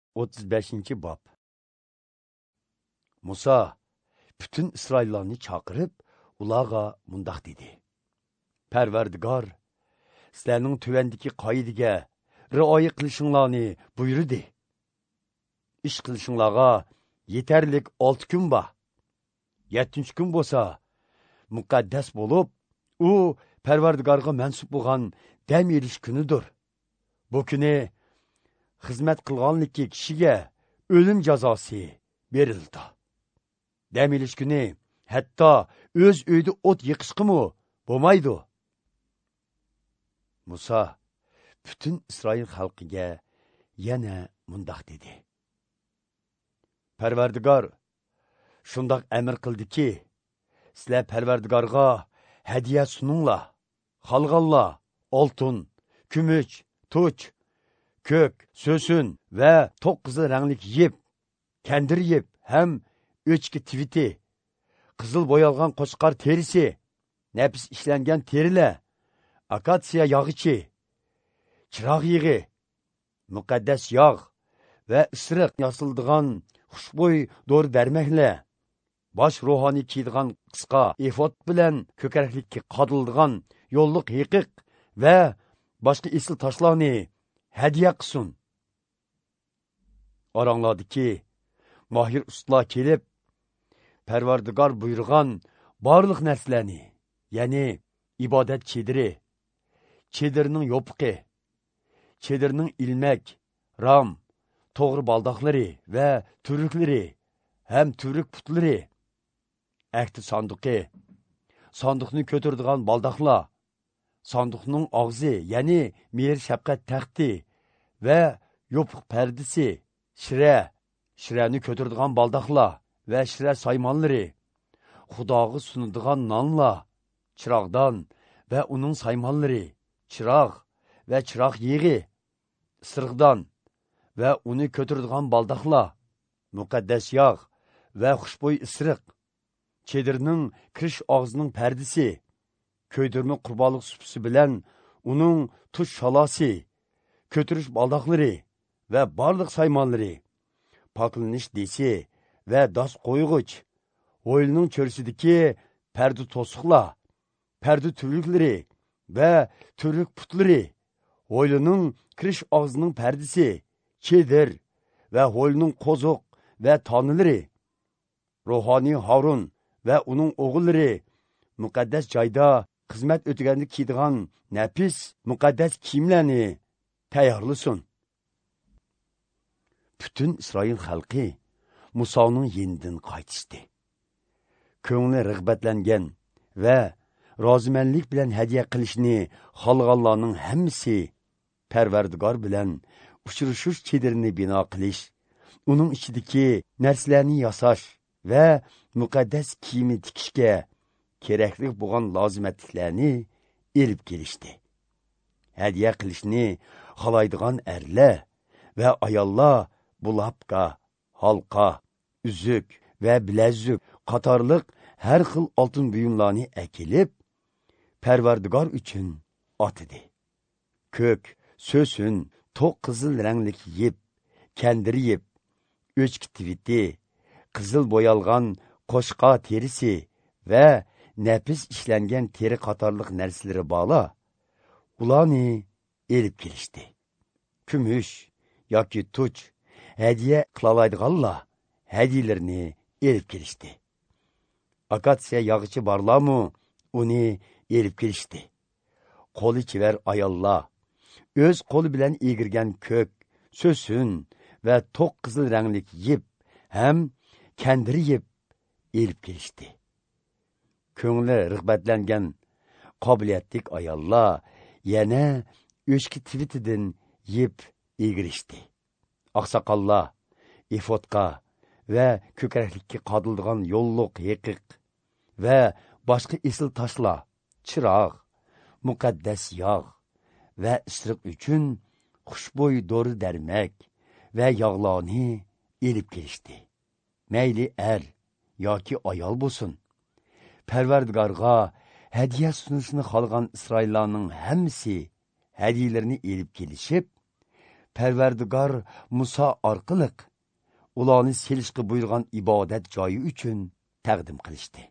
35. Bab. Musa bütün İsraillarni chaqirib, ularga mundaq dedi. Parvardigor, sizlarning tuvandagi qoidaga rioya qilishinglarni buyurdi. Ish qilishinglarga yetarlik 6 kun bor. 7-chi kun bo'lsa, muqaddas bo'lib, u Parvardigorga mansub bo'lgan dam olish kunidir. Bu kuni xizmat qilganlikki kishiga o'lim jazosi berildi. Dam olish kuni hatto o'z uyida o't yiqishqimi bo'lmaydi. Musa bütün İsrail xalqiga yana mundaq dedi. Parvardigor shundoq amr qildiki, sizlar Parvardigorga hadiya suninglar. Xalqanlar oltin, kumush, tuch, ko'k, so'sun va to'q qizil ranglik yeb, kandir yeb, ham o'chki tiviti, qizil bo'yalgan qo'chqar terisi, nafis ishlangan terilar, akatsiya yog'ichi, chiroq yig'i, muqaddas yog' va isiriq yosildigan xushbo'y dori darmaklar, bosh ruhoniy kiydigan qisqa efod bilan ko'kraklikka qodildigan yo'lliq hiqiq va boshqa esil toshlarni hadiya qilsin. Oranglardiki mohir ustalar kelib, Parvardigor buyurgan barliq narsalarni, ya'ni ibodat chediri, chedirning yopiqi, chedirning ilmak, ram, to'g'ri baldoqlari va turuklari, ham turuk putlari, ahdi sanduqi, sanduqni ko'taradigan baldoqlar, sanduqning og'zi, ya'ni mehr shafqat taxti va yopiq pardisi, shirani ko'taradigan baldoqlar va shira saymonlari, Xudoga sunadigan nonlar, chiroqdan va uning saymonlari, chiroq va chiroq yig'i, isiriqdan va uni ko'taradigan baldoqlar, muqaddas yog' va xushbo'y isiriq, chedirning kirish og'zining pardisi, ko'ydirma qurbonlik supisi bilan uning tush shalosi, ko'tirish baldoqlari va barliq saymonlari, poklanish desi va dos qo'yg'ich, o'yilning cho'rsidagi parda to'siqlar, parda turuklari va turuk putlari, o'yilining kirish og'zining pardisi, chedir va o'yilining qo'ziq va tonilari, ruhoniy Harun va uning o'g'illari muqaddas joyda xizmat o'taganda kiydigan nafis muqaddas kiyimlarni tayyorlasin. Bütün İsrail xalqi Musoning yenidan qaytishdi. Ko'ngli rag'batlangan va rozimanlik bilan hadiya qilishni xohlaganlarning hammasi Parvardigor bilan uchrashish chedirini bino qilish, uning ichidagi narsalarni yasash va muqaddas kiyimi tikishga kerakli bo'lgan lozimatliklarni elib kelishdi. Hadiya qilishni xohlaydigan erlar va ayollar bulapqa, halqa, üzük va bilazzuk qatorliq har xil oltin buyumlarni akilib, Parvardigor uchun otidi. Ko'k, so'sun, to'q qizil ranglik yeb, kandir yeb, o'chki tiviti, qizil bo'yalgan qo'shqa terisi va nafis ishlangan teri qatorliq narsalari bo'la, ularni elib kelishdi. Kumush yoki tuch hadiya qilalaydiganlar hadiyalarni elib kelishdi. Akatsiya yog'ichi borlarmi, uni elib kelishdi. Qo'li chivar ayollar o'z qo'li bilan egirgan ko'k, so'sun va to'q qizil ranglik yeb, ham kandir yeb elib kelishdi. Ko'ngli rag'batlangan qobiliyatlik ayollar yana o'chki tivitidan yeb egirishdi. Oqsoqollar efodqa va ko'kraklikka qodildigan yo'lliq hiqiq va boshqa esil toshlar, chiroq, muqaddas yog' va isiriq uchun xushbo'y dori darmak va yog'larni elib kelishdi. Mayli er yoki ayol bo'lsin, Parvardigorga hadiya sunishni xohlagan İsraillarning hammasi hadiyalarini elib kelishib, Parvardigor Musa orqali ularni selishga buyurgan ibodat joyi uchun taqdim qilishdi.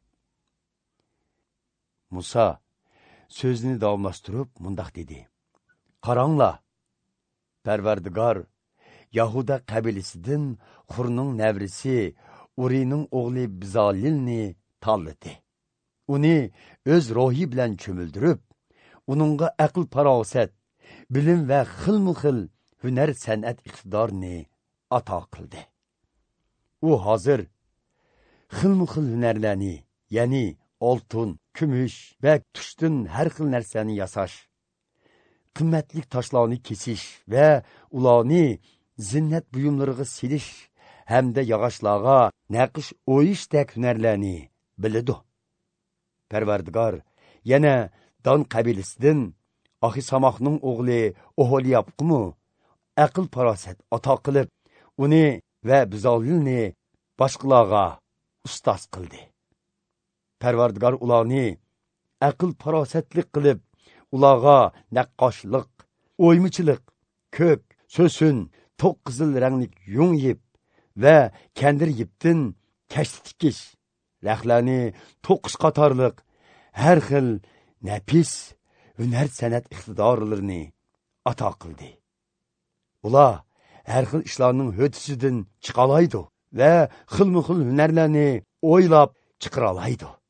Musa so'zini davomlashtirib mundaq dedi: "Qaranglar, Parvardigor Yahuda qabilasidan Xurning navrisi Urining o'g'li Bizalilni tanladi. Uni o'z ruhi bilan cho'mildirib, uningga aql farosat, bilim va xilma-xil hunar san'at iqtidorini ato qildi. U hozir xilma-xil hunarlarni, ya'ni oltin, kumush va tushdan har xil narsani yasash, qimmatli toshlarni kesish va ularni zinnat buyumlariga silish hamda yog'ochlarga naqsh o'yishdek hunarlarni biladi. Parvardigor yana Dan qabilasidan Ahisamoqning o'g'li Oholiyobqimi aql farosat ato qilib, uni va Bizalilni boshqalarga ustoz qildi. Parvardigor ularni aql farosatlik qilib, ularga naqqoshlik, o'ymichilik, ko'k, so'sun, to'q qizil rangli yung yip va kandir yipdan kashti tikish, rahlarni to'qish qatorliq har xil nafis hunar san'at iqtidorlarini ato qildi. Ular har xil ishlarning ho'tisidan chiqalaydi va xilma-xil hunarlarni o'ylab chiqaralaydi.